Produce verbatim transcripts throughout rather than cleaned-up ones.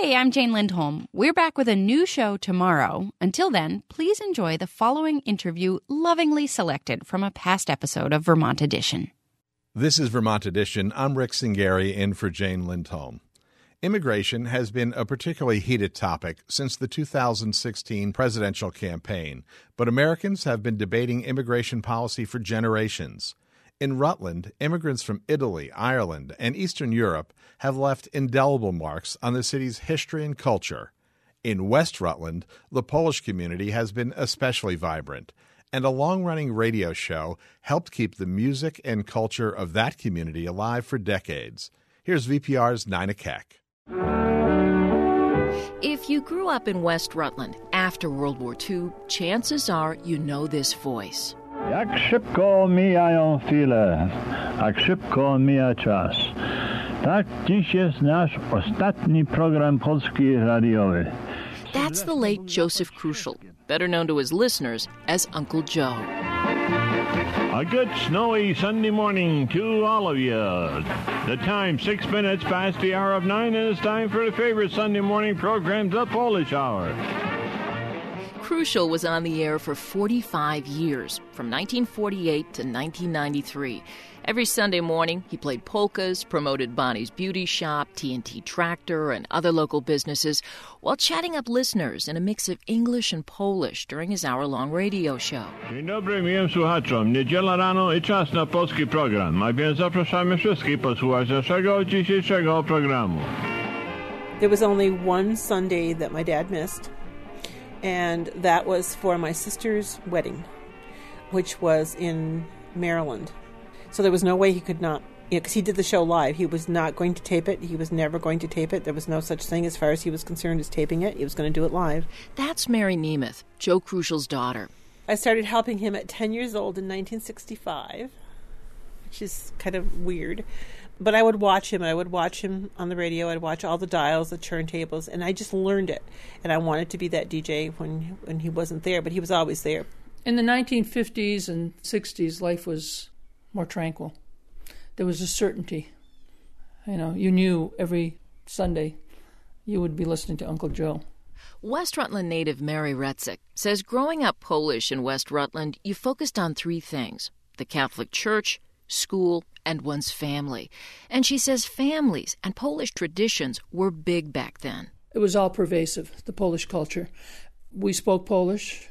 Hey, I'm Jane Lindholm. We're back with a new show tomorrow. Until then, please enjoy the following interview lovingly selected from a past episode of Vermont Edition. This is Vermont Edition. I'm Rick Singari in for Jane Lindholm. Immigration has been a particularly heated topic since the two thousand sixteen presidential campaign, but Americans have been debating immigration policy for generations. In Rutland, immigrants from Italy, Ireland, and Eastern Europe have left indelible marks on the city's history and culture. In West Rutland, the Polish community has been especially vibrant, and a long-running radio show helped keep the music and culture of that community alive for decades. Here's V P R's Nina Keck. If you grew up in West Rutland after World War Two, chances are you know this voice. Jak szybko mijają chwile, jak szybko mija czas. Tak dziś jest nasz ostatni program polski radiowy. That's the late Joseph Kruschel, better known to his listeners as Uncle Joe. A good snowy Sunday morning to all of you. The time, six minutes past the hour of nine, and it's time for the favorite Sunday morning program, The Polish Hour. Kruschel was on the air for forty-five years, from nineteen forty-eight to nineteen ninety-three. Every Sunday morning, he played polkas, promoted Bonnie's Beauty Shop, T and T Tractor, and other local businesses, while chatting up listeners in a mix of English and Polish during his hour-long radio show. Dzień dobry, miłym słuchaczom. Niedziela rano i czas na polski program. A więc zapraszamy wszystkich posłuchać naszego dzisiejszego programu. There was only one Sunday that my dad missed, and that was for my sister's wedding, which was in Maryland. So there was no way he could not, you know, because he did the show live. He was not going to tape it. He was never going to tape it. There was no such thing as far as he was concerned as taping it. He was going to do it live. That's Mary Nemeth, Joe Kruschel's daughter. I started helping him at ten years old in nineteen sixty-five, which is kind of weird. But I would watch him. I would watch him on the radio. I'd watch all the dials, the turntables, and I just learned it. And I wanted to be that D J when when he wasn't there, but he was always there. In the nineteen fifties and sixties, life was more tranquil. There was a certainty. You know, you knew every Sunday you would be listening to Uncle Joe. West Rutland native Mary Retzik says growing up Polish in West Rutland, you focused on three things: the Catholic Church, school, and one's family. And she says families and Polish traditions were big back then. It was all pervasive, the Polish culture. We spoke Polish,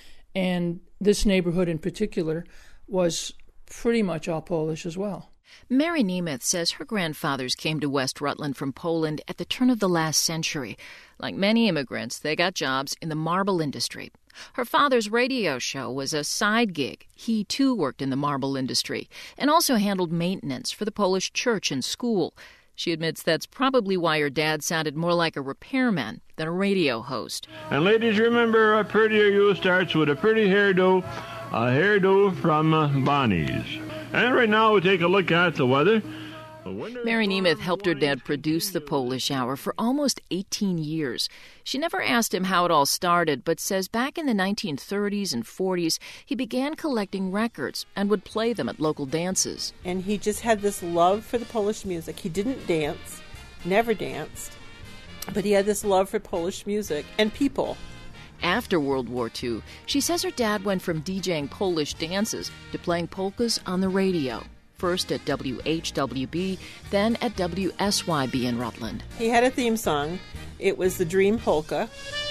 and this neighborhood in particular was pretty much all Polish as well. Mary Nemeth says her grandfathers came to West Rutland from Poland at the turn of the last century. Like many immigrants, they got jobs in the marble industry. Her father's radio show was a side gig. He, too, worked in the marble industry and also handled maintenance for the Polish church and school. She admits that's probably why her dad sounded more like a repairman than a radio host. And ladies, remember, a prettier you starts with a pretty hairdo, a hairdo from uh, Bonnie's. And right now we take a look at the weather. Mary Nemeth helped her dad produce the Polish Hour for almost eighteen years. She never asked him how it all started, but says back in the nineteen thirties and forties, he began collecting records and would play them at local dances. And he just had this love for the Polish music. He didn't dance, never danced, but he had this love for Polish music and people. After World War Two, she says her dad went from DJing Polish dances to playing polkas on the radio. First at W H W B, then at W S Y B in Rutland. He had a theme song. It was the Dream Polka.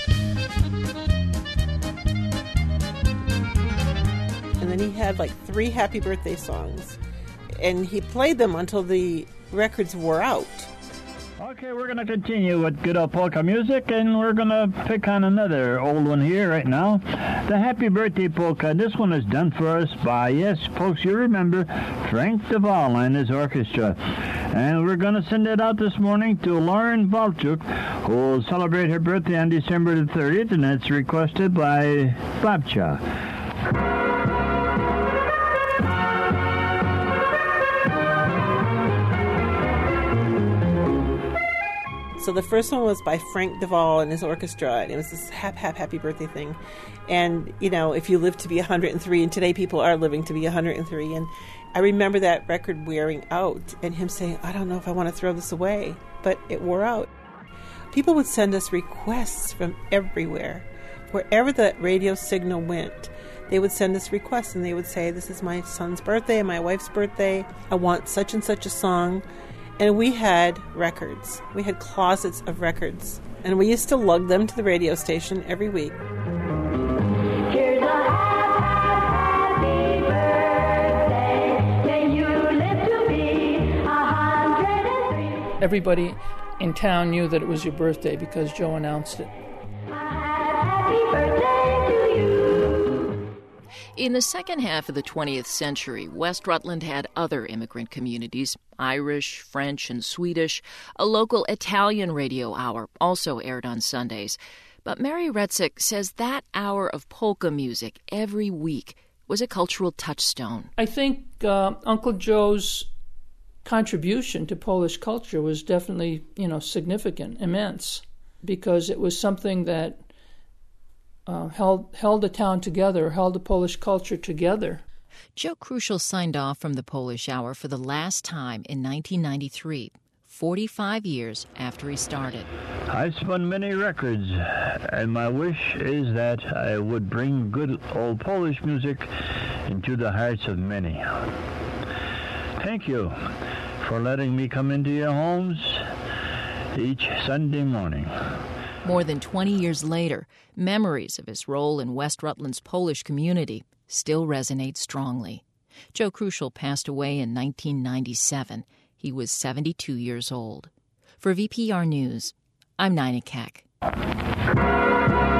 And then he had like three happy birthday songs. And he played them until the records wore out. Okay, we're going to continue with good old polka music, and we're going to pick on another old one here right now. The Happy Birthday Polka. This one is done for us by, yes, folks, you remember, Frank Duvall and his orchestra. And we're going to send it out this morning to Lauren Valchuk, who will celebrate her birthday on December the thirtieth, and it's requested by Babcha. So the first one was by Frank Duvall and his orchestra, and it was this hap, hap, happy birthday thing. And, you know, if you live to be one hundred three, and today people are living to be one hundred three, and I remember that record wearing out, and him saying, I don't know if I want to throw this away, but it wore out. People would send us requests from everywhere. Wherever the radio signal went, they would send us requests, and they would say, this is my son's birthday, my wife's birthday. I want such and such a song. And we had records. We had closets of records. And we used to lug them to the radio station every week. Here's a happy birthday. May you live to be a hundred and three. Everybody in town knew that it was your birthday because Joe announced it. Happy birthday to you. In the second half of the twentieth century, West Rutland had other immigrant communities, Irish, French, and Swedish. A local Italian radio hour also aired on Sundays. But Mary Retzik says that hour of polka music every week was a cultural touchstone. I think uh, Uncle Joe's contribution to Polish culture was definitely, you know, significant, immense, because it was something that uh, held held the town together, held the Polish culture together. Joe Krushel signed off from the Polish Hour for the last time in nineteen ninety-three, forty-five years after he started. I've spun many records, and my wish is that I would bring good old Polish music into the hearts of many. Thank you for letting me come into your homes each Sunday morning. More than twenty years later, memories of his role in West Rutland's Polish community still resonate strongly. Joe Krushel passed away in nineteen ninety-seven. He was seventy-two years old. For V P R News, I'm Nina Keck.